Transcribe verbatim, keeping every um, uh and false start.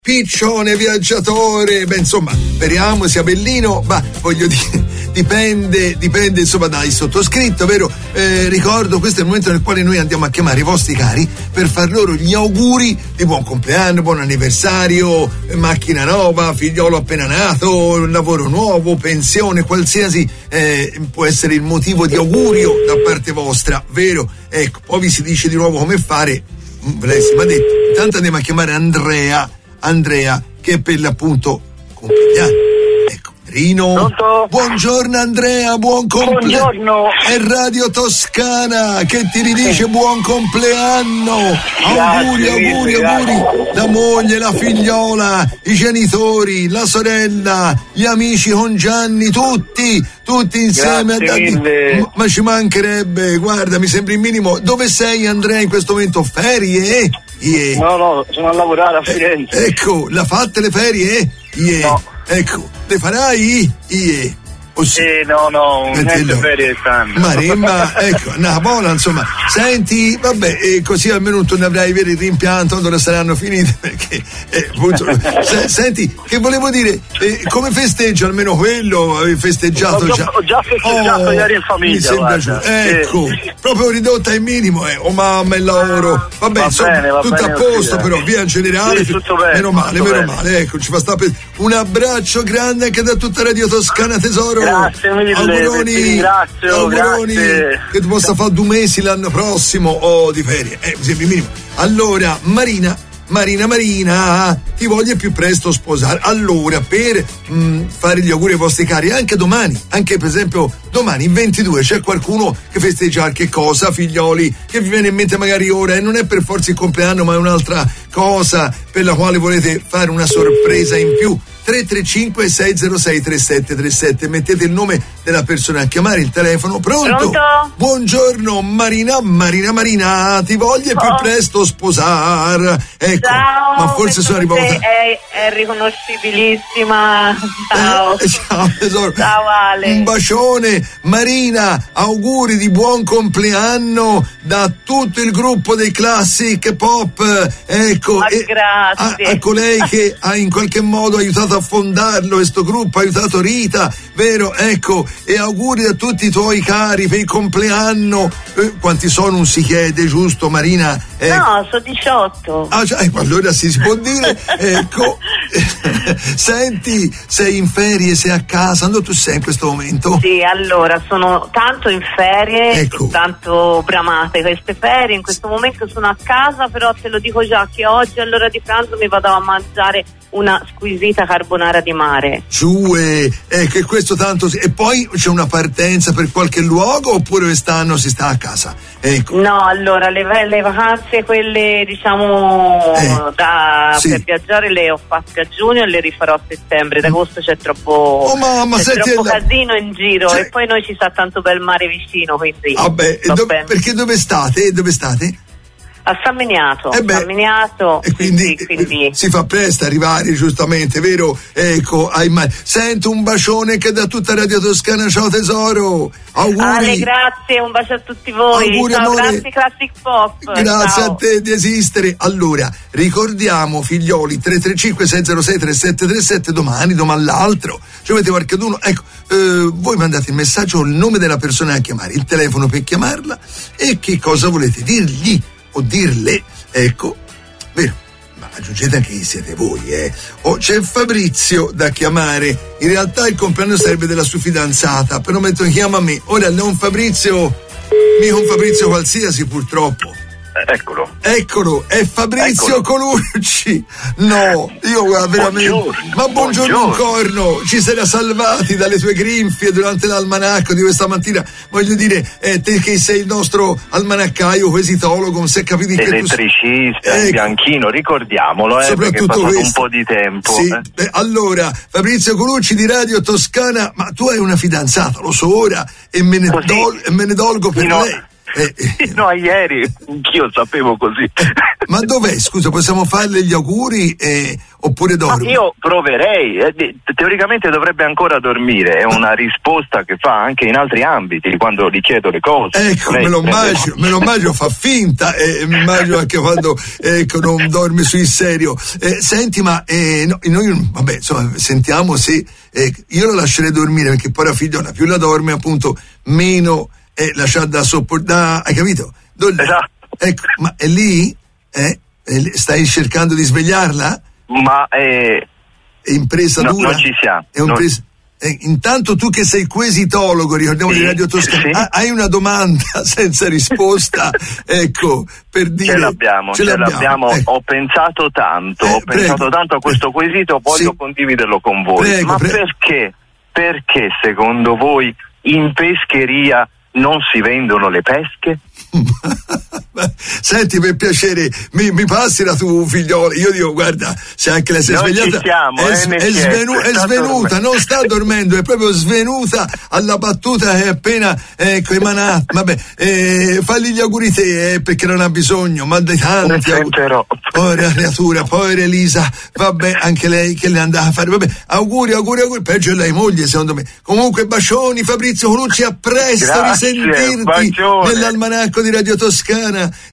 Piccione viaggiatore, beh insomma, speriamo sia bellino, ma voglio dire, dipende, dipende insomma dal sottoscritto, vero? Eh, ricordo, questo è il momento nel quale noi andiamo a chiamare i vostri cari per far loro gli auguri di buon compleanno, buon anniversario, macchina nuova, figliolo appena nato, lavoro nuovo, pensione, qualsiasi eh, può essere il motivo di augurio da parte vostra, vero? Ecco, poi vi si dice di nuovo come fare, lei si mi ha detto, intanto andiamo a chiamare Andrea. Andrea, che è per l'appunto compleanno. Ecco, Rino. Pronto? Buongiorno Andrea, buon compleanno. Buongiorno. È Radio Toscana che ti ridice buon compleanno. Auguri, auguri, auguri. La moglie, la figliola, i genitori, la sorella, gli amici con Gianni, tutti, tutti insieme. Grazie mille. Ma ci mancherebbe, guarda, mi sembra il minimo. Dove sei Andrea in questo momento? Ferie? Yeah. No, no, sono a lavorare a Firenze. Eh, ecco, la fatte le ferie? Yeah. No. Ecco, le farai? Yeah. Oh, sì. Eh, no, no, niente ferie stanno. Maremma, ecco, una buona, insomma. Senti, vabbè, eh, così almeno tu ne avrai vero il rimpianto quando saranno finite, perché eh, appunto, se, senti, che volevo dire, eh, come festeggio almeno quello? Avevi festeggiato ho già? già? Ho già festeggiato oh, ieri in famiglia. Mi sembra giusto. Ecco, eh. proprio ridotta al minimo, eh. Oh mamma, il lavoro. Vabbè, va insomma, bene, va tutto bene a posto, così, però, eh. via in generale. Sì, tutto bene, meno male, tutto meno bene. male, ecco, ci fa sta per... Un abbraccio grande anche da tutta Radio Toscana, tesoro. Grazie mille. Auguroni, ti ringrazio, auguroni grazie. che tu possa fare due mesi l'anno prossimo o oh, di ferie, eh, mi sembra il minimo. Allora, Marina, Marina, Marina, ti voglio più presto sposare. Allora, per mh, fare gli auguri ai vostri cari, anche domani, anche per esempio domani, il ventidue, c'è qualcuno che festeggia qualche cosa, figlioli, che vi viene in mente magari ora, e non è per forza il compleanno, ma è un'altra cosa per la quale volete fare una sorpresa in più. tre tre cinque sei zero sei tre sette tre sette, mettete il nome della persona a chiamare, il telefono. Pronto? Pronto? Buongiorno Marina, Marina, Marina, ti voglio oh. più presto sposare. Ecco, ciao, ma forse sono arrivata. È, è riconoscibilissima. Ciao. Eh, ciao tesoro. Ciao Ale. Un bacione. Marina, auguri di buon compleanno da tutto il gruppo dei Classic Pop. Ecco, Ma e grazie. A, a colei che ha in qualche modo aiutato a fondarlo, questo gruppo ha aiutato Rita, vero? Ecco, e auguri a tutti i tuoi cari per il compleanno. Eh, quanti sono non si chiede, giusto Marina? Ecco. No, sono diciotto. Ah, cioè, allora si, si può dire. Ecco. Senti, sei in ferie, sei a casa, dove tu sei in questo momento? Sì, allora sono tanto in ferie, ecco. tanto bramate queste ferie. In questo momento sono a casa, però te lo dico già che oggi all'ora di pranzo mi vado a mangiare una squisita carbonara di mare. Giù, eh, che questo tanto. E poi c'è una partenza per qualche luogo oppure quest'anno si sta a casa? Ecco. No, allora le, le vacanze quelle diciamo eh, da sì. per viaggiare le ho fatte a giugno e le rifarò a settembre. Ad agosto c'è troppo, oh, mamma, c'è senti, troppo la... casino in giro, cioè... e poi noi ci sta tanto bel mare vicino, quindi vabbè, do... perché dove state? Dove state? A San Miniato, eh beh, San Miniato, e quindi, sì, quindi si fa presto arrivare, giustamente, vero? Ecco, hai mai... sento un bacione che da tutta Radio Toscana, ciao tesoro, auguri. Ale, grazie, un bacio a tutti voi, auguri, ciao, amore. grazie Classic Pop. Grazie ciao. a te di esistere. Allora, ricordiamo figlioli, tre tre cinque sei zero sei tre sette tre sette, domani, domani l'altro, ci avete qualcuno, ecco, eh, voi mandate il messaggio, il nome della persona a chiamare, il telefono per chiamarla e che cosa volete dirgli o dirle, ecco, vero, ma aggiungete anche chi siete voi, eh. Oh, c'è Fabrizio da chiamare, in realtà il compleanno sarebbe della sua fidanzata, però metto chiama me, ora non Fabrizio, mica un Fabrizio qualsiasi purtroppo. Eccolo. Eccolo, è Fabrizio Eccolo. Colucci. No, io guarda veramente. Buongiorno, ma buongiorno, buongiorno. Un corno, ci sei salvati dalle tue grinfie durante l'almanacco di questa mattina. Voglio dire, eh, te che sei il nostro almanaccaio, quesitologo, non si è capito che elettricista, tu... ecco. Bianchino, ricordiamolo, eh, perché è passato questo. un po' di tempo. Sì. Eh. Beh, allora, Fabrizio Colucci di Radio Toscana, ma tu hai una fidanzata, lo so ora, e me ne, dol- e me ne dolgo per no. lei. Eh, eh. No, ieri anch'io sapevo così. Ma dov'è? Scusa, possiamo farle gli auguri eh, oppure dorme? Ma io proverei, eh, teoricamente dovrebbe ancora dormire, è una risposta che fa anche in altri ambiti quando gli chiedo le cose. Ecco, Lei me lo prende... immagino, me lo immagino, fa finta e mi immagino anche quando ecco, non dorme sul serio. Eh, senti, ma eh, no, noi, vabbè, insomma, sentiamo se eh, io lo lascerei dormire perché poi la figliola più la dorme, appunto, meno è eh, lasciata da sopportare, hai capito? Dove... Esatto. Ecco, ma è lì? Eh? Stai cercando di svegliarla? Ma eh, è impresa no, dura? non ci siamo. È un'impresa... eh, intanto tu che sei quesitologo, ricordiamo sì, di Radio Toscana, sì. hai una domanda senza risposta, ecco, per dire... Ce l'abbiamo, ce, ce l'abbiamo. l'abbiamo. Ecco. Ho pensato tanto, eh, ho prego, pensato tanto a questo prego. quesito, voglio sì. condividerlo con voi. Prego, Ma prego. perché? Perché secondo voi in pescheria non si vendono le pesche? Senti, per piacere, mi, mi passi la tua figliola. Io dico, guarda, se anche lei si è non svegliata, ci siamo, è, eh, è, svenu- è svenuta, non sta dormendo, è proprio svenuta alla battuta che è appena ecco, emanata. Vabbè, eh, fagli gli auguri te, eh, perché non ha bisogno, ma dai tanti auguri. Povera creatura, povera Elisa, vabbè, anche lei che le andava a fare, vabbè, auguri, auguri, auguri, peggio è lei moglie, secondo me. Comunque, bacioni, Fabrizio Colucci, a presto, Grazie, risentirti bacione. nell'almanacco di Radio Toscana.